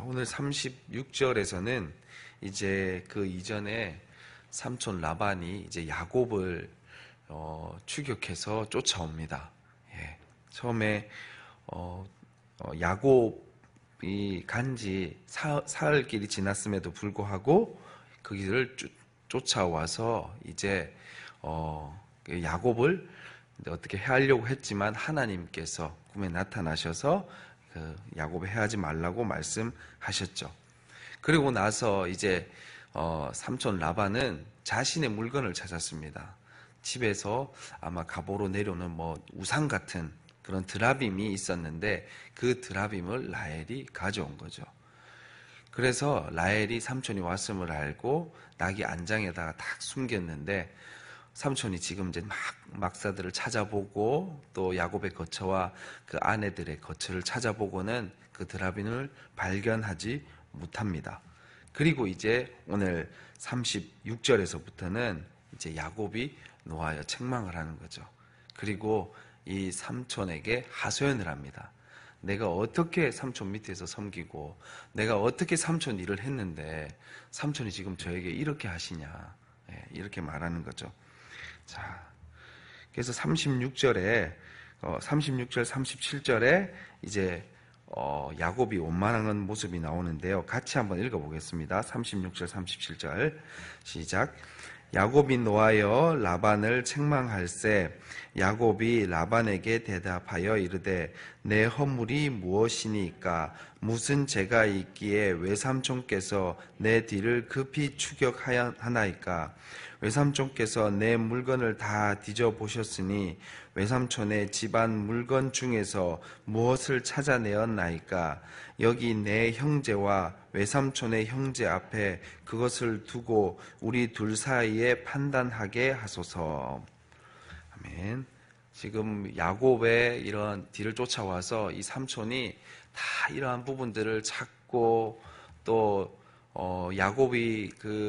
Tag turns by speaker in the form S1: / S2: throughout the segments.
S1: 오늘 36절에서는 이제 그 이전에 삼촌 라반이 이제 야곱을 추격해서 쫓아옵니다. 예. 처음에 야곱이 간지 사흘 길이 지났음에도 불구하고 그 길을 쫓아와서 이제 야곱을 어떻게 해하려고 했지만 하나님께서 꿈에 나타나셔서 그 야곱을 해하지 말라고 말씀하셨죠. 그리고 나서 이제 삼촌 라반은 자신의 물건을 찾았습니다. 집에서 아마 갑오로 내려오는 우상 같은 그런 드라빔이 있었는데 그 드라빔을 라헬이 가져온 거죠. 그래서 라헬이 삼촌이 왔음을 알고 낙이 안장에다가 딱 숨겼는데 삼촌이 지금 이제 막사들을 찾아보고 또 야곱의 거처와 그 아내들의 거처를 찾아보고는 그 드라빔을 발견하지 못합니다. 그리고 이제 오늘 36절에서부터는 이제 야곱이 노하여 책망을 하는 거죠. 그리고 이 삼촌에게 하소연을 합니다. 내가 어떻게 삼촌 밑에서 섬기고 내가 어떻게 삼촌 일을 했는데 삼촌이 지금 저에게 이렇게 하시냐, 이렇게 말하는 거죠. 자, 그래서 36절, 37절에 이제 야곱이 원망하는 모습이 나오는데요. 같이 한번 읽어보겠습니다. 36절, 37절 시작. 야곱이 노하여 라반을 책망할세 야곱이 라반에게 대답하여 이르되 내 허물이 무엇이니까 무슨 죄가 있기에 외삼촌께서 내 뒤를 급히 추격하나이까 외삼촌께서 내 물건을 다 뒤져보셨으니 외삼촌의 집안 물건 중에서 무엇을 찾아내었나이까 여기 내 형제와 외삼촌의 형제 앞에 그것을 두고 우리 둘 사이에 판단하게 하소서. 아멘. 지금 야곱의 이런 뒤를 쫓아와서 이 삼촌이 다 이러한 부분들을 찾고 또 야곱이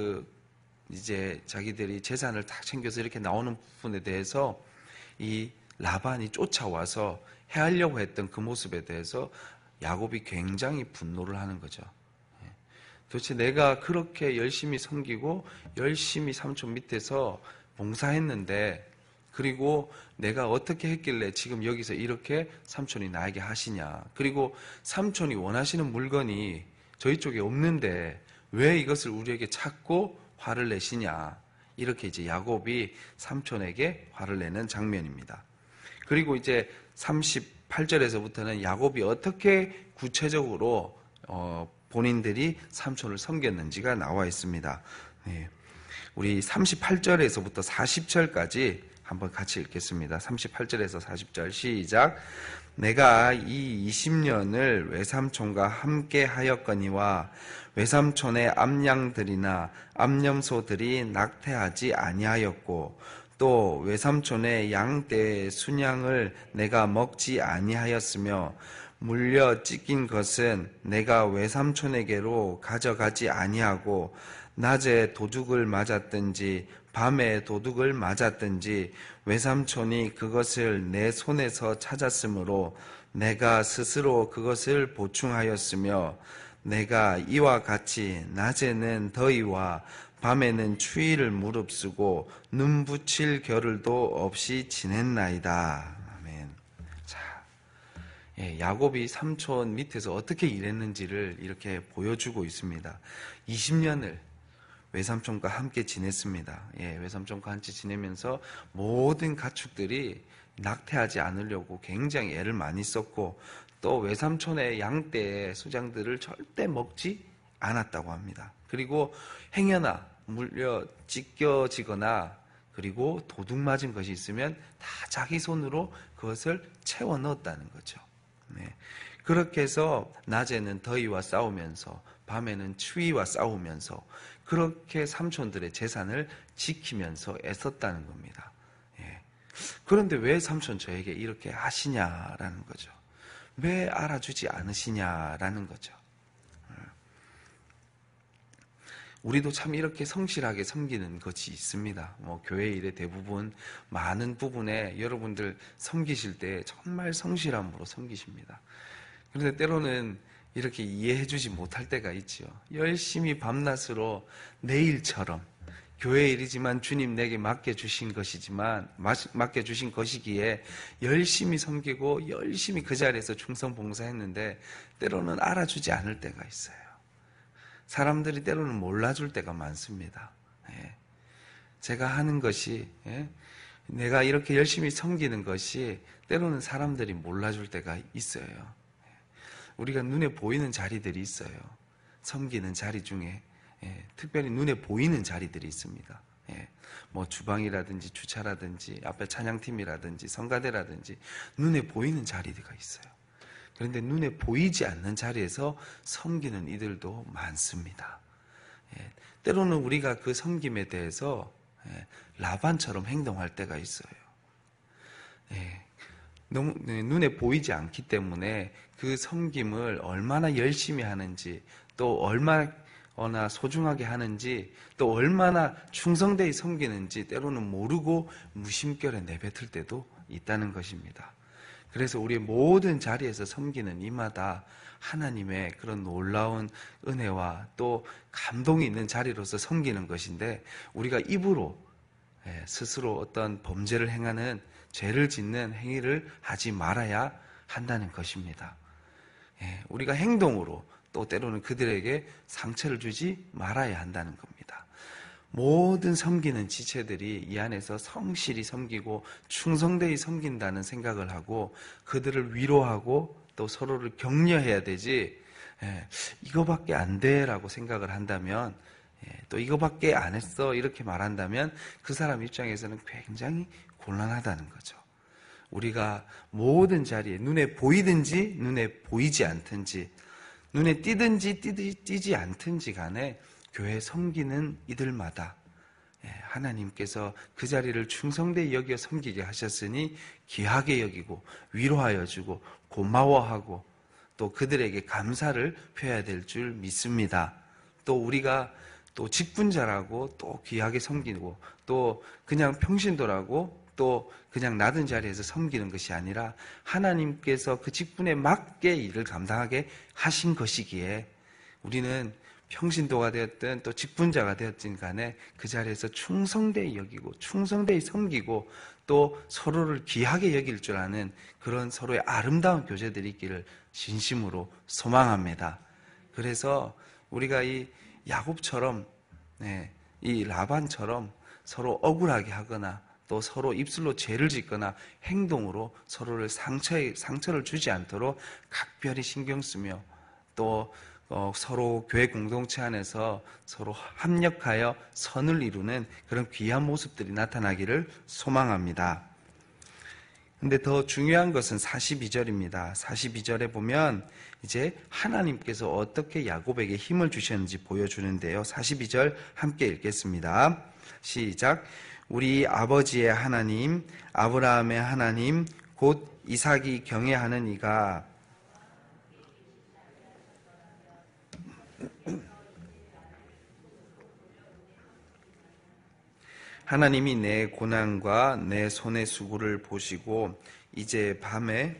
S1: 이제 자기들이 재산을 다 챙겨서 이렇게 나오는 부분에 대해서 이 라반이 쫓아와서 해하려고 했던 그 모습에 대해서 야곱이 굉장히 분노를 하는 거죠. 도대체 내가 그렇게 열심히 섬기고 열심히 삼촌 밑에서 봉사했는데 그리고 내가 어떻게 했길래 지금 여기서 이렇게 삼촌이 나에게 하시냐. 그리고 삼촌이 원하시는 물건이 저희 쪽에 없는데 왜 이것을 우리에게 찾고 화를 내시냐. 이렇게 이제 야곱이 삼촌에게 화를 내는 장면입니다. 그리고 이제 38절에서부터는 야곱이 어떻게 구체적으로 본인들이 삼촌을 섬겼는지가 나와 있습니다. 네. 우리 38절에서부터 40절까지 한번 같이 읽겠습니다. 38절에서 40절 시작. 내가 이 20년을 외삼촌과 함께 하였거니와 외삼촌의 암양들이나 암염소들이 낙태하지 아니하였고 또 외삼촌의 양떼의 순양을 내가 먹지 아니하였으며 물려 찢긴 것은 내가 외삼촌에게로 가져가지 아니하고 낮에 도둑을 맞았든지 밤에 도둑을 맞았든지 외삼촌이 그것을 내 손에서 찾았으므로 내가 스스로 그것을 보충하였으며 내가 이와 같이 낮에는 더위와 밤에는 추위를 무릅쓰고 눈 붙일 겨를도 없이 지냈나이다. 아멘. 자, 야곱이 삼촌 밑에서 어떻게 일했는지를 이렇게 보여주고 있습니다. 20년을 외삼촌과 함께 지냈습니다. 외삼촌과 함께 지내면서 모든 가축들이 낙태하지 않으려고 굉장히 애를 많이 썼고 또 외삼촌의 양떼의 수장들을 절대 먹지 않았다고 합니다. 그리고 행여나 물려 찢겨지거나 그리고 도둑 맞은 것이 있으면 다 자기 손으로 그것을 채워 넣었다는 거죠. 그렇게 해서 낮에는 더위와 싸우면서 밤에는 추위와 싸우면서 그렇게 삼촌들의 재산을 지키면서 애썼다는 겁니다. 그런데 왜 삼촌 저에게 이렇게 하시냐라는 거죠. 왜 알아주지 않으시냐라는 거죠. 우리도 참 이렇게 성실하게 섬기는 것이 있습니다. 교회 일의 대부분, 많은 부분에 여러분들 섬기실 때 정말 성실함으로 섬기십니다. 그런데 때로는 이렇게 이해해 주지 못할 때가 있지요. 열심히 밤낮으로 내일처럼 교회 일이지만 주님 내게 맡겨주신 것이기에 열심히 섬기고 열심히 그 자리에서 충성 봉사했는데 때로는 알아주지 않을 때가 있어요. 사람들이 때로는 몰라줄 때가 많습니다. 제가 하는 것이, 내가 이렇게 열심히 섬기는 것이 때로는 사람들이 몰라줄 때가 있어요. 우리가 눈에 보이는 자리들이 있어요. 섬기는 자리 중에 특별히 눈에 보이는 자리들이 있습니다. 뭐 주방이라든지 주차라든지 앞에 찬양팀이라든지 성가대라든지 눈에 보이는 자리가 있어요. 그런데 눈에 보이지 않는 자리에서 섬기는 이들도 많습니다. 때로는 우리가 그 섬김에 대해서 라반처럼 행동할 때가 있어요. 너무 눈에 보이지 않기 때문에 그 섬김을 얼마나 열심히 하는지, 또 얼마나 소중하게 하는지, 또 얼마나 충성되이 섬기는지 때로는 모르고 무심결에 내뱉을 때도 있다는 것입니다. 그래서 우리의 모든 자리에서 섬기는 이마다 하나님의 그런 놀라운 은혜와 또 감동이 있는 자리로서 섬기는 것인데, 우리가 입으로 스스로 어떤 범죄를 행하는, 죄를 짓는 행위를 하지 말아야 한다는 것입니다. 우리가 행동으로 또 때로는 그들에게 상처를 주지 말아야 한다는 겁니다. 모든 섬기는 지체들이 이 안에서 성실히 섬기고 충성되이 섬긴다는 생각을 하고 그들을 위로하고 또 서로를 격려해야 되지, 이거밖에 안 돼라고 생각을 한다면, 또 이거밖에 안 했어 이렇게 말한다면 그 사람 입장에서는 굉장히 곤란하다는 거죠. 우리가 모든 자리에 눈에 보이든지 눈에 보이지 않든지, 눈에 띄든지 띄지 않든지 간에 교회 섬기는 이들마다 하나님께서 그 자리를 충성되이 여겨 섬기게 하셨으니 귀하게 여기고 위로하여 주고 고마워하고 또 그들에게 감사를 표해야 될 줄 믿습니다. 또 우리가 또 직분자라고 또 귀하게 섬기고 또 그냥 평신도라고 또 그냥 낮은 자리에서 섬기는 것이 아니라 하나님께서 그 직분에 맞게 일을 감당하게 하신 것이기에 우리는 평신도가 되었든 또 직분자가 되었든 간에 그 자리에서 충성되이 여기고 충성되이 섬기고 또 서로를 귀하게 여길 줄 아는 그런 서로의 아름다운 교제들이 있기를 진심으로 소망합니다. 그래서 우리가 이 야곱처럼, 이 라반처럼 서로 억울하게 하거나 또 서로 입술로 죄를 짓거나 행동으로 서로를 상처를 주지 않도록 각별히 신경 쓰며 또 서로 교회 공동체 안에서 서로 합력하여 선을 이루는 그런 귀한 모습들이 나타나기를 소망합니다. 근데 더 중요한 것은 42절입니다. 42절에 보면 이제 하나님께서 어떻게 야곱에게 힘을 주셨는지 보여주는데요. 42절 함께 읽겠습니다. 시작. 우리 아버지의 하나님, 아브라함의 하나님, 곧 이삭이 경외하는 이가 하나님이 내 고난과 내 손의 수고를 보시고 이제 밤에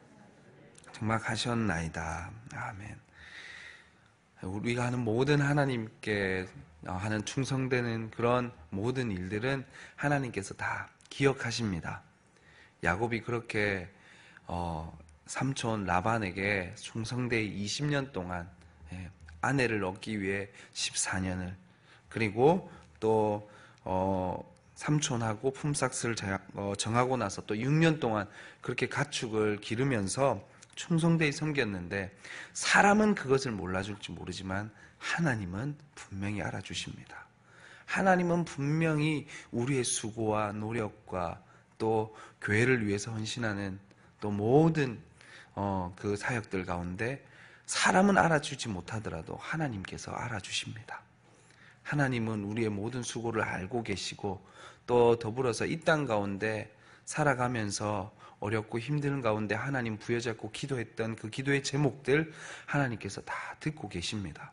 S1: 장막하셨나이다. 아멘. 우리가 하는 모든 하나님께 하는 충성되는 그런 모든 일들은 하나님께서 다 기억하십니다. 야곱이 그렇게 삼촌 라반에게 충성되이 20년 동안 아내를 얻기 위해 14년을, 그리고 또 삼촌하고 품삯을 정하고 나서 또 6년 동안 그렇게 가축을 기르면서 충성되이 섬겼는데, 사람은 그것을 몰라줄지 모르지만 하나님은 분명히 알아주십니다. 하나님은 분명히 우리의 수고와 노력과 또 교회를 위해서 헌신하는 또 모든 그 사역들 가운데 사람은 알아주지 못하더라도 하나님께서 알아주십니다. 하나님은 우리의 모든 수고를 알고 계시고 또 더불어서 이 땅 가운데 살아가면서 어렵고 힘든 가운데 하나님 부여잡고 기도했던 그 기도의 제목들 하나님께서 다 듣고 계십니다.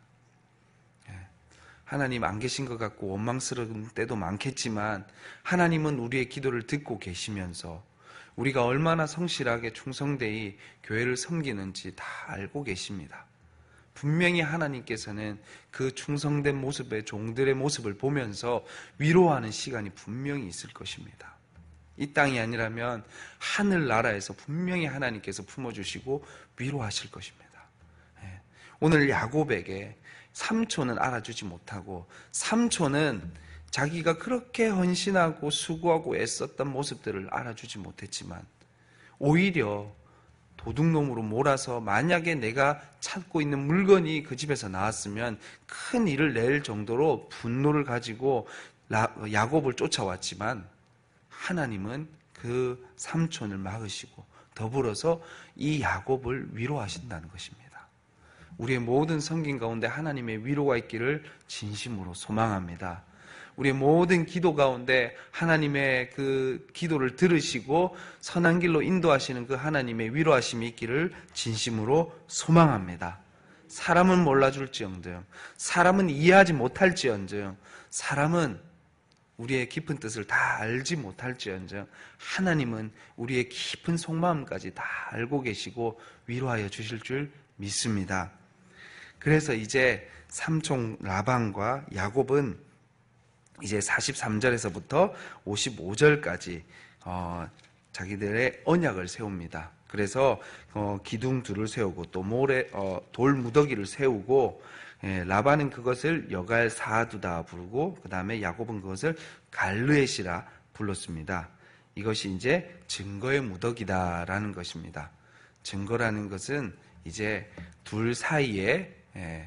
S1: 하나님 안 계신 것 같고 원망스러운 때도 많겠지만 하나님은 우리의 기도를 듣고 계시면서 우리가 얼마나 성실하게 충성되이 교회를 섬기는지 다 알고 계십니다. 분명히 하나님께서는 그 충성된 모습의 종들의 모습을 보면서 위로하는 시간이 분명히 있을 것입니다. 이 땅이 아니라면 하늘나라에서 분명히 하나님께서 품어주시고 위로하실 것입니다. 오늘 야곱에게 삼촌은 알아주지 못하고, 삼촌은 자기가 그렇게 헌신하고 수고하고 애썼던 모습들을 알아주지 못했지만 오히려 도둑놈으로 몰아서 만약에 내가 찾고 있는 물건이 그 집에서 나왔으면 큰 일을 낼 정도로 분노를 가지고 야곱을 쫓아왔지만 하나님은 그 삼촌을 막으시고 더불어서 이 야곱을 위로하신다는 것입니다. 우리의 모든 성긴 가운데 하나님의 위로가 있기를 진심으로 소망합니다. 우리의 모든 기도 가운데 하나님의 그 기도를 들으시고 선한 길로 인도하시는 그 하나님의 위로하심이 있기를 진심으로 소망합니다. 사람은 몰라줄지언정, 사람은 이해하지 못할지언정, 사람은 우리의 깊은 뜻을 다 알지 못할지언정 하나님은 우리의 깊은 속마음까지 다 알고 계시고 위로하여 주실 줄 믿습니다. 그래서 이제 삼촌 라반과 야곱은 이제 43절에서부터 55절까지 자기들의 언약을 세웁니다. 그래서 기둥 둘을 세우고 또 모래 돌 무더기를 세우고, 라반은 그것을 여갈 사두다 부르고 그 다음에 야곱은 그것을 갈르엣이라 불렀습니다. 이것이 이제 증거의 무더기다라는 것입니다. 증거라는 것은 이제 둘 사이에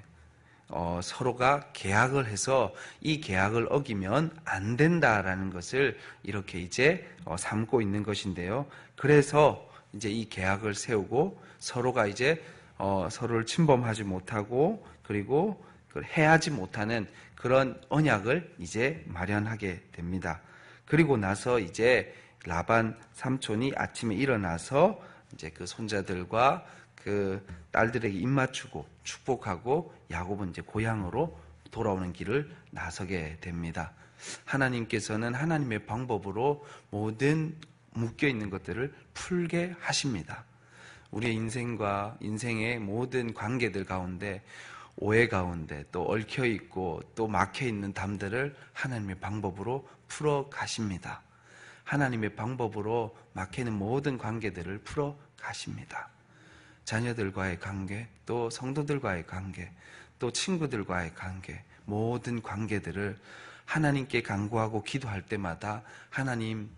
S1: 서로가 계약을 해서 이 계약을 어기면 안 된다라는 것을 이렇게 이제 삼고 있는 것인데요. 그래서 이제 이 계약을 세우고 서로가 이제 서로를 침범하지 못하고 그리고 해하지 못하는 그런 언약을 이제 마련하게 됩니다. 그리고 나서 이제 라반 삼촌이 아침에 일어나서 이제 그 손자들과 그 딸들에게 입맞추고 축복하고 야곱은 이제 고향으로 돌아오는 길을 나서게 됩니다. 하나님께서는 하나님의 방법으로 모든 묶여있는 것들을 풀게 하십니다. 우리의 인생과 인생의 모든 관계들 가운데 오해 가운데 또 얽혀있고 또 막혀있는 담들을 하나님의 방법으로 풀어 가십니다. 하나님의 방법으로 막혀있는 모든 관계들을 풀어 가십니다. 자녀들과의 관계, 또 성도들과의 관계, 또 친구들과의 관계, 모든 관계들을 하나님께 간구하고 기도할 때마다 하나님의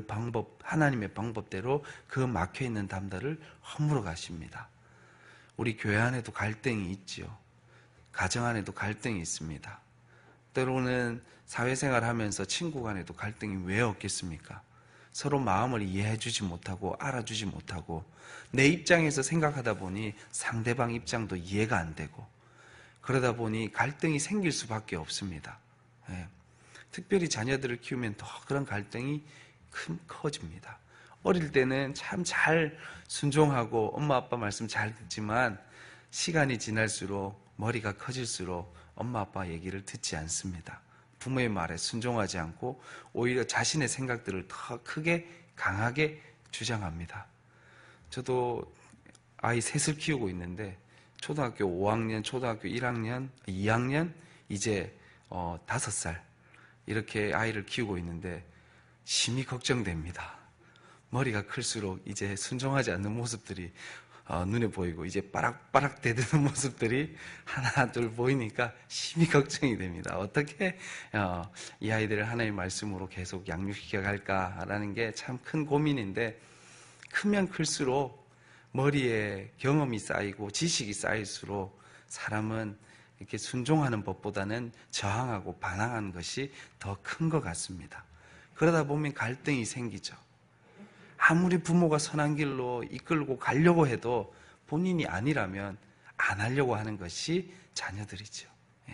S1: 방법대로 그 막혀있는 담들을 허물어 가십니다. 우리 교회 안에도 갈등이 있지요. 가정 안에도 갈등이 있습니다. 때로는 사회생활 하면서 친구 간에도 갈등이 왜 없겠습니까? 서로 마음을 이해해 주지 못하고 알아주지 못하고 내 입장에서 생각하다 보니 상대방 입장도 이해가 안 되고 그러다 보니 갈등이 생길 수밖에 없습니다. 특별히 자녀들을 키우면 더 그런 갈등이 커집니다. 어릴 때는 참 잘 순종하고 엄마 아빠 말씀 잘 듣지만 시간이 지날수록 머리가 커질수록 엄마 아빠 얘기를 듣지 않습니다. 부모의 말에 순종하지 않고 오히려 자신의 생각들을 더 크게 강하게 주장합니다. 저도 아이 셋을 키우고 있는데 초등학교 5학년, 초등학교 1학년, 2학년, 이제 5살 이렇게 아이를 키우고 있는데 심히 걱정됩니다. 머리가 클수록 이제 순종하지 않는 모습들이 눈에 보이고 이제 빠락빠락 대드는 모습들이 하나 둘 보이니까 심히 걱정이 됩니다. 어떻게 이 아이들을 하나님의 말씀으로 계속 양육시켜 갈까라는 게 참 큰 고민인데 크면 클수록 머리에 경험이 쌓이고 지식이 쌓일수록 사람은 이렇게 순종하는 법보다는 저항하고 반항하는 것이 더 큰 것 같습니다. 그러다 보면 갈등이 생기죠. 아무리 부모가 선한 길로 이끌고 가려고 해도 본인이 아니라면 안 하려고 하는 것이 자녀들이죠.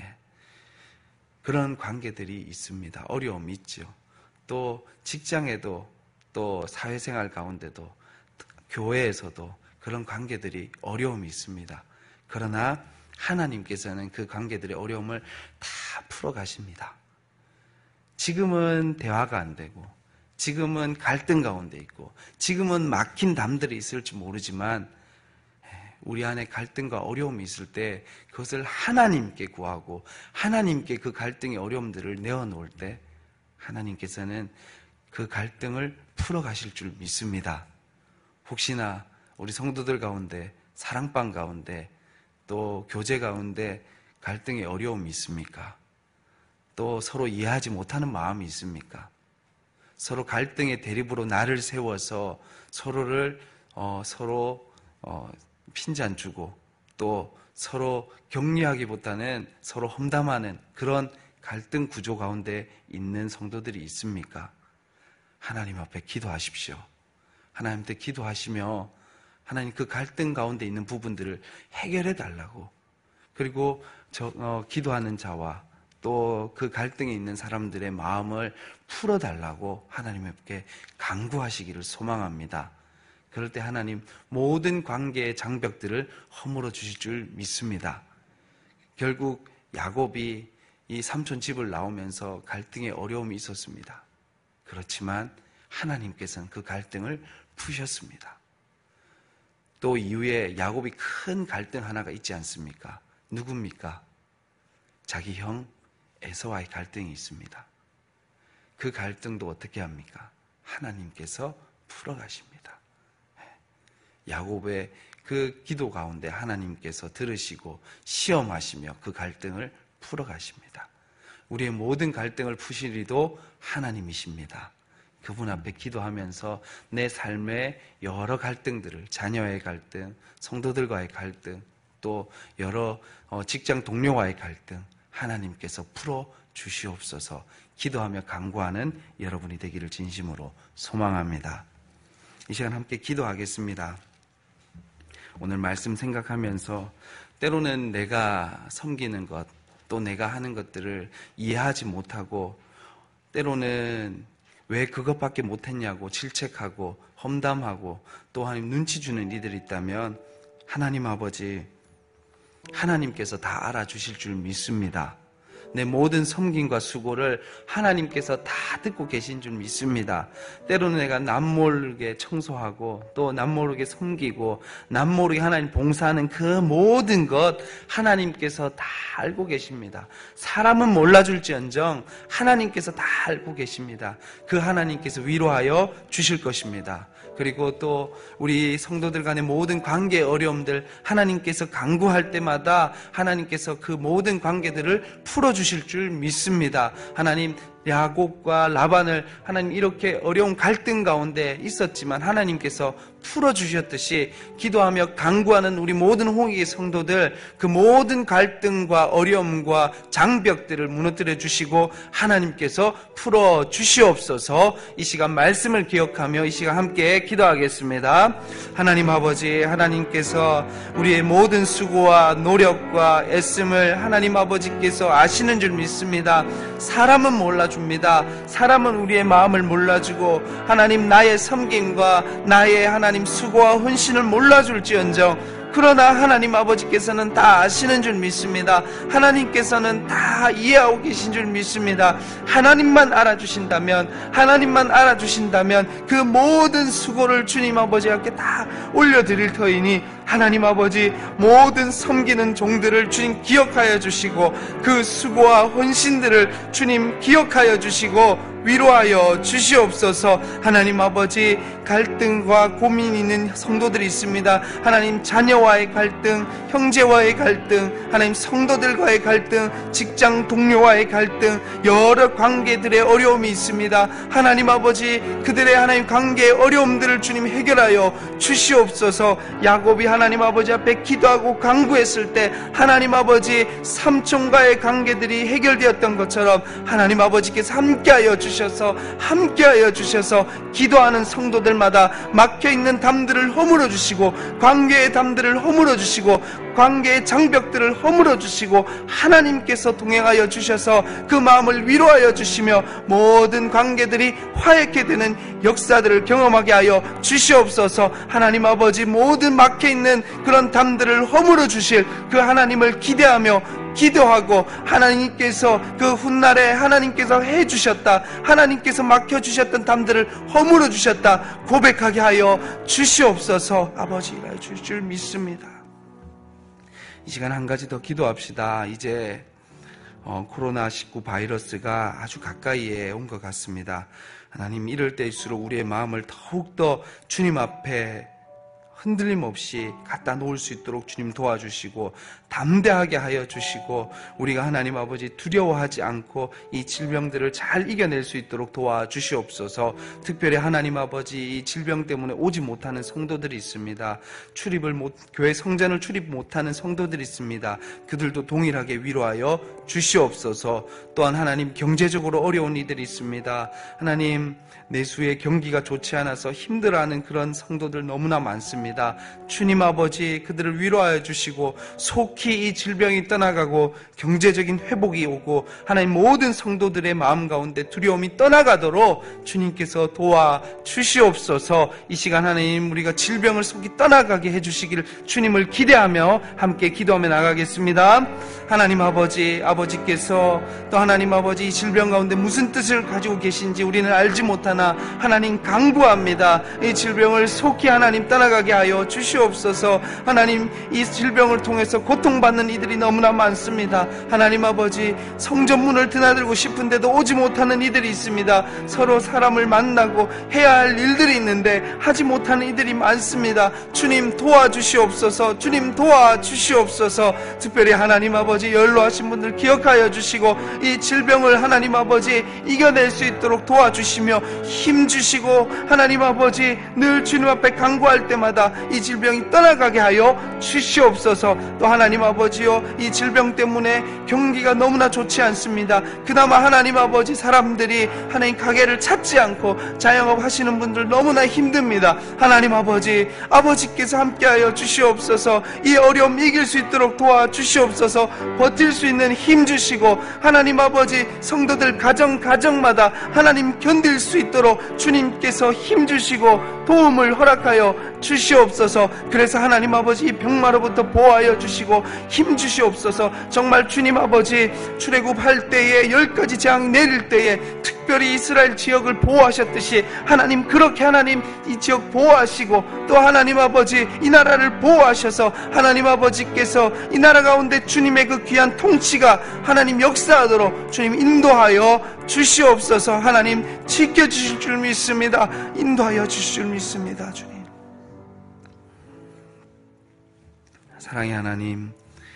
S1: 그런 관계들이 있습니다. 어려움이 있죠. 또 직장에도 또 사회생활 가운데도 교회에서도 그런 관계들이 어려움이 있습니다. 그러나 하나님께서는 그 관계들의 어려움을 다 풀어가십니다. 지금은 대화가 안 되고 지금은 갈등 가운데 있고 지금은 막힌 담들이 있을지 모르지만 우리 안에 갈등과 어려움이 있을 때 그것을 하나님께 구하고 하나님께 그 갈등의 어려움들을 내어놓을 때 하나님께서는 그 갈등을 풀어가실 줄 믿습니다. 혹시나 우리 성도들 가운데 사랑방 가운데 또 교제 가운데 갈등의 어려움이 있습니까? 또 서로 이해하지 못하는 마음이 있습니까? 서로 갈등의 대립으로 나를 세워서 서로를 핀잔 주고 또 서로 격려하기보다는 서로 험담하는 그런 갈등 구조 가운데 있는 성도들이 있습니까? 하나님 앞에 기도하십시오. 하나님께 기도하시며 하나님 그 갈등 가운데 있는 부분들을 해결해 달라고, 그리고 기도하는 자와 또 그 갈등에 있는 사람들의 마음을 풀어달라고 하나님께 간구하시기를 소망합니다. 그럴 때 하나님 모든 관계의 장벽들을 허물어 주실 줄 믿습니다. 결국 야곱이 이 삼촌 집을 나오면서 갈등의 어려움이 있었습니다. 그렇지만 하나님께서는 그 갈등을 푸셨습니다. 또 이후에 야곱이 큰 갈등 하나가 있지 않습니까? 누굽니까? 자기 형 에서와의 갈등이 있습니다. 그 갈등도 어떻게 합니까? 하나님께서 풀어가십니다. 야곱의 그 기도 가운데 하나님께서 들으시고 시험하시며 그 갈등을 풀어가십니다. 우리의 모든 갈등을 푸실 이도 하나님이십니다. 그분 앞에 기도하면서 내 삶의 여러 갈등들을, 자녀의 갈등, 성도들과의 갈등, 또 여러 직장 동료와의 갈등 하나님께서 풀어주시옵소서 기도하며 간구하는 여러분이 되기를 진심으로 소망합니다. 이 시간 함께 기도하겠습니다. 오늘 말씀 생각하면서 때로는 내가 섬기는 것, 또 내가 하는 것들을 이해하지 못하고 때로는 왜 그것밖에 못했냐고 질책하고 험담하고 또 하나님 눈치 주는 이들이 있다면 하나님 아버지, 하나님께서 다 알아주실 줄 믿습니다. 내 모든 섬김과 수고를 하나님께서 다 듣고 계신 줄 믿습니다. 때로는 내가 남모르게 청소하고 또 남모르게 섬기고 남모르게 하나님 봉사하는 그 모든 것 하나님께서 다 알고 계십니다. 사람은 몰라줄지언정 하나님께서 다 알고 계십니다. 그 하나님께서 위로하여 주실 것입니다. 그리고 또 우리 성도들 간의 모든 관계의 어려움들 하나님께서 간구할 때마다 하나님께서 그 모든 관계들을 풀어주실 줄 믿습니다. 하나님, 야곱과 라반을 하나님 이렇게 어려운 갈등 가운데 있었지만 하나님께서 풀어주셨듯이 기도하며 간구하는 우리 모든 홍익의 성도들 그 모든 갈등과 어려움과 장벽들을 무너뜨려 주시고 하나님께서 풀어주시옵소서. 이 시간 말씀을 기억하며 이 시간 함께 기도하겠습니다. 하나님 아버지, 하나님께서 우리의 모든 수고와 노력과 애씀을 하나님 아버지께서 아시는 줄 믿습니다. 사람은 몰라줍니다. 사람은 우리의 마음을 몰라주고 하나님 나의 섬김과 나의 하나님 수고와 헌신을 몰라줄지언정 그러나 하나님 아버지께서는 다 아시는 줄 믿습니다. 하나님께서는 다 이해하고 계신 줄 믿습니다. 하나님만 알아주신다면 그 모든 수고를 주님 아버지 앞에 다 올려드릴 터이니 하나님 아버지 모든 섬기는 종들을 주님 기억하여 주시고 그 수고와 헌신들을 주님 기억하여 주시고 위로하여 주시옵소서. 하나님 아버지 갈등과 고민이 있는 성도들이 있습니다. 하나님 자녀와의 갈등, 형제와의 갈등, 하나님 성도들과의 갈등, 직장 동료와의 갈등, 여러 관계들의 어려움이 있습니다. 하나님 아버지 그들의 하나님 관계의 어려움들을 주님 해결하여 주시옵소서. 야곱이 하나님 아버지 앞에 기도하고 간구했을 때 하나님 아버지 삼촌과의 관계들이 해결되었던 것처럼 하나님 아버지께서 함께하여 주셔서 기도하는 성도들마다 막혀있는 담들을 허물어 주시고 관계의 담들을 허물어 주시고 관계의 장벽들을 허물어 주시고 하나님께서 동행하여 주셔서 그 마음을 위로하여 주시며 모든 관계들이 화해케 되는 역사들을 경험하게 하여 주시옵소서. 하나님 아버지 모든 막혀있는 그런 담들을 허물어 주실 그 하나님을 기대하며 기도하고 하나님께서 그 훗날에 하나님께서 해주셨다, 하나님께서 막혀주셨던 담들을 허물어 주셨다 고백하게 하여 주시옵소서. 아버지 일하여 주실 줄 믿습니다. 이 시간 한 가지 더 기도합시다. 이제 코로나19 바이러스가 아주 가까이에 온 것 같습니다. 하나님, 이럴 때일수록 우리의 마음을 더욱더 주님 앞에 흔들림 없이 갖다 놓을 수 있도록 주님 도와주시고 담대하게 하여 주시고 우리가 하나님 아버지 두려워하지 않고 이 질병들을 잘 이겨낼 수 있도록 도와주시옵소서. 특별히 하나님 아버지 이 질병 때문에 오지 못하는 성도들이 있습니다. 교회 성전을 출입 못하는 성도들이 있습니다. 그들도 동일하게 위로하여 주시옵소서. 또한 하나님, 경제적으로 어려운 이들이 있습니다. 하나님, 내수의 경기가 좋지 않아서 힘들어하는 그런 성도들 너무나 많습니다. 주님 아버지, 그들을 위로하여 주시고 속히 이 질병이 떠나가고 경제적인 회복이 오고 하나님, 모든 성도들의 마음 가운데 두려움이 떠나가도록 주님께서 도와주시옵소서. 이 시간 하나님, 우리가 질병을 속히 떠나가게 해주시기를 주님을 기대하며 함께 기도하며 나가겠습니다. 하나님 아버지께서 또 하나님 아버지 이 질병 가운데 무슨 뜻을 가지고 계신지 우리는 알지 못하나 하나님 간구합니다. 이 질병을 속히 하나님 떠나가게 하여 주시옵소서. 하나님, 이 질병을 통해서 고통받는 이들이 너무나 많습니다. 하나님 아버지, 성전문을 드나들고 싶은데도 오지 못하는 이들이 있습니다. 서로 사람을 만나고 해야 할 일들이 있는데 하지 못하는 이들이 많습니다. 주님 도와주시옵소서. 주님 도와주시옵소서. 특별히 하나님 아버지, 연로하신 분들 기억하여 주시고 이 질병을 하나님 아버지 이겨낼 수 있도록 도와주시며 힘주시고 하나님 아버지, 늘 주님 앞에 간구할 때마다 이 질병이 떠나가게 하여 주시옵소서. 또 하나님 아버지요, 이 질병 때문에 경기가 너무나 좋지 않습니다. 그나마 하나님 아버지, 사람들이 하나님 가게를 찾지 않고 자영업 하시는 분들 너무나 힘듭니다. 하나님 아버지께서 함께하여 주시옵소서. 이 어려움 이길 수 있도록 도와주시옵소서. 버틸 수 있는 힘 주시고 하나님 아버지, 성도들 가정마다 하나님 견딜 수 있도록 주님께서 힘 주시고 도움을 허락하여 주시옵소서. 그래서 하나님 아버지, 이 병마로부터 보호하여 주시고 힘 주시옵소서. 정말 주님 아버지, 출애굽할 때에 10가지 재앙 내릴 때에 특별히 이스라엘 지역을 보호하셨듯이 하나님, 그렇게 하나님 이 지역 보호하시고 또 하나님 아버지 이 나라를 보호하셔서 하나님 아버지께서 이 나라 가운데 주님의 그 귀한 통치가 하나님 역사하도록 주님 인도하여 주시옵소서. 하나님, 지켜주실 줄 믿습니다. 인도하여 주실 줄 믿습니다. 주님, 사랑의 하나님,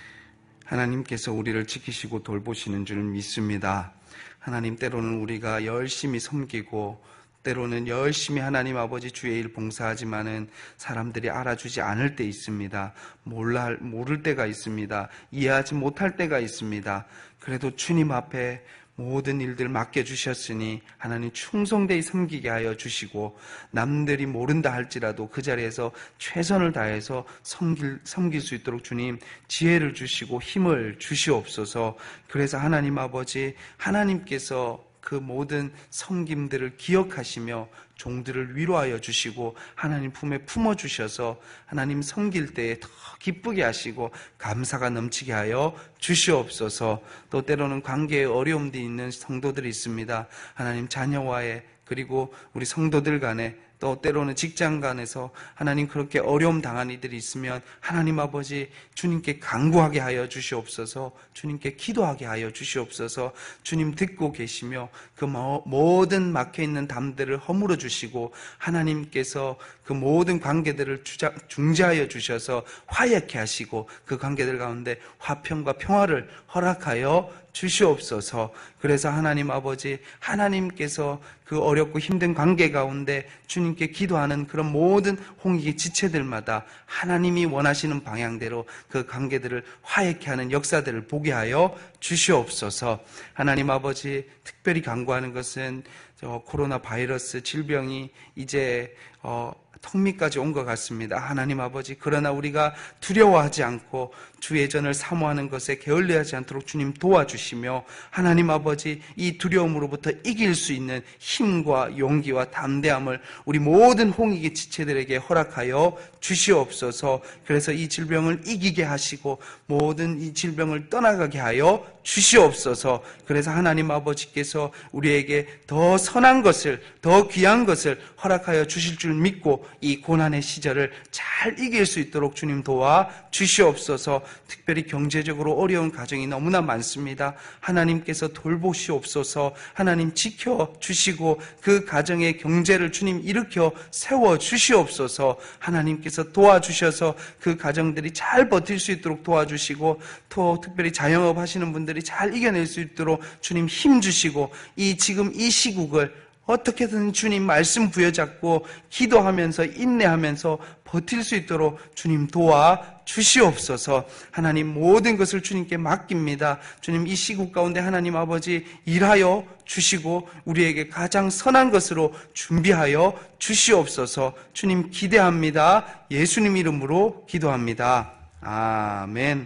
S1: 하나님께서 우리를 지키시고 돌보시는 줄 믿습니다. 하나님, 때로는 우리가 열심히 섬기고 때로는 열심히 하나님 아버지 주의 일 봉사하지만은 사람들이 알아주지 않을 때 있습니다. 모를 때가 있습니다. 이해하지 못할 때가 있습니다. 그래도 주님 앞에 모든 일들 맡겨주셨으니 하나님 충성되이 섬기게 하여 주시고 남들이 모른다 할지라도 그 자리에서 최선을 다해서 섬길 수 있도록 주님 지혜를 주시고 힘을 주시옵소서. 그래서 하나님 아버지, 하나님께서 그 모든 섬김들을 기억하시며 종들을 위로하여 주시고 하나님 품에 품어주셔서 하나님 섬길 때에 더 기쁘게 하시고 감사가 넘치게 하여 주시옵소서. 또 때로는 관계에 어려움이 있는 성도들이 있습니다. 하나님, 자녀와의 그리고 우리 성도들 간에 또 때로는 직장 간에서 하나님 그렇게 어려움 당한 이들이 있으면 하나님 아버지 주님께 간구하게 하여 주시옵소서. 주님께 기도하게 하여 주시옵소서. 주님 듣고 계시며 그 모든 막혀있는 담들을 허물어 주시고 하나님께서 그 모든 관계들을 중재하여 주셔서 화해케 하시고 그 관계들 가운데 화평과 평화를 허락하여 주시옵소서. 그래서 하나님 아버지, 하나님께서 그 어렵고 힘든 관계 가운데 주님께 기도하는 그런 모든 홍익의 지체들마다 하나님이 원하시는 방향대로 그 관계들을 화해케 하는 역사들을 보게 하여 주시옵소서. 하나님 아버지, 특별히 간구하는 것은 코로나 바이러스 질병이 이제 턱밑까지 온 것 같습니다. 하나님 아버지, 그러나 우리가 두려워하지 않고 주의 전을 사모하는 것에 게을리하지 않도록 주님 도와주시며 하나님 아버지, 이 두려움으로부터 이길 수 있는 힘과 용기와 담대함을 우리 모든 홍익의 지체들에게 허락하여 주시옵소서. 그래서 이 질병을 이기게 하시고 모든 이 질병을 떠나가게 하여 주시옵소서. 그래서 하나님 아버지께서 우리에게 더 선한 것을, 더 귀한 것을 허락하여 주실 줄 믿고 이 고난의 시절을 잘 이길 수 있도록 주님 도와 주시옵소서. 특별히 경제적으로 어려운 가정이 너무나 많습니다. 하나님께서 돌보시옵소서. 하나님 지켜주시고 그 가정의 경제를 주님 일으켜 세워주시옵소서. 하나님께서 도와주셔서 그 가정들이 잘 버틸 수 있도록 도와주시고, 또 특별히 자영업 하시는 분들이 잘 이겨낼 수 있도록 주님 힘주시고, 지금 이 시국을 어떻게든 주님 말씀 부여잡고 기도하면서 인내하면서 버틸 수 있도록 주님 도와주시옵소서. 하나님 모든 것을 주님께 맡깁니다. 주님 이 시국 가운데 하나님 아버지 일하여 주시고 우리에게 가장 선한 것으로 준비하여 주시옵소서. 주님 기대합니다. 예수님 이름으로 기도합니다. 아멘.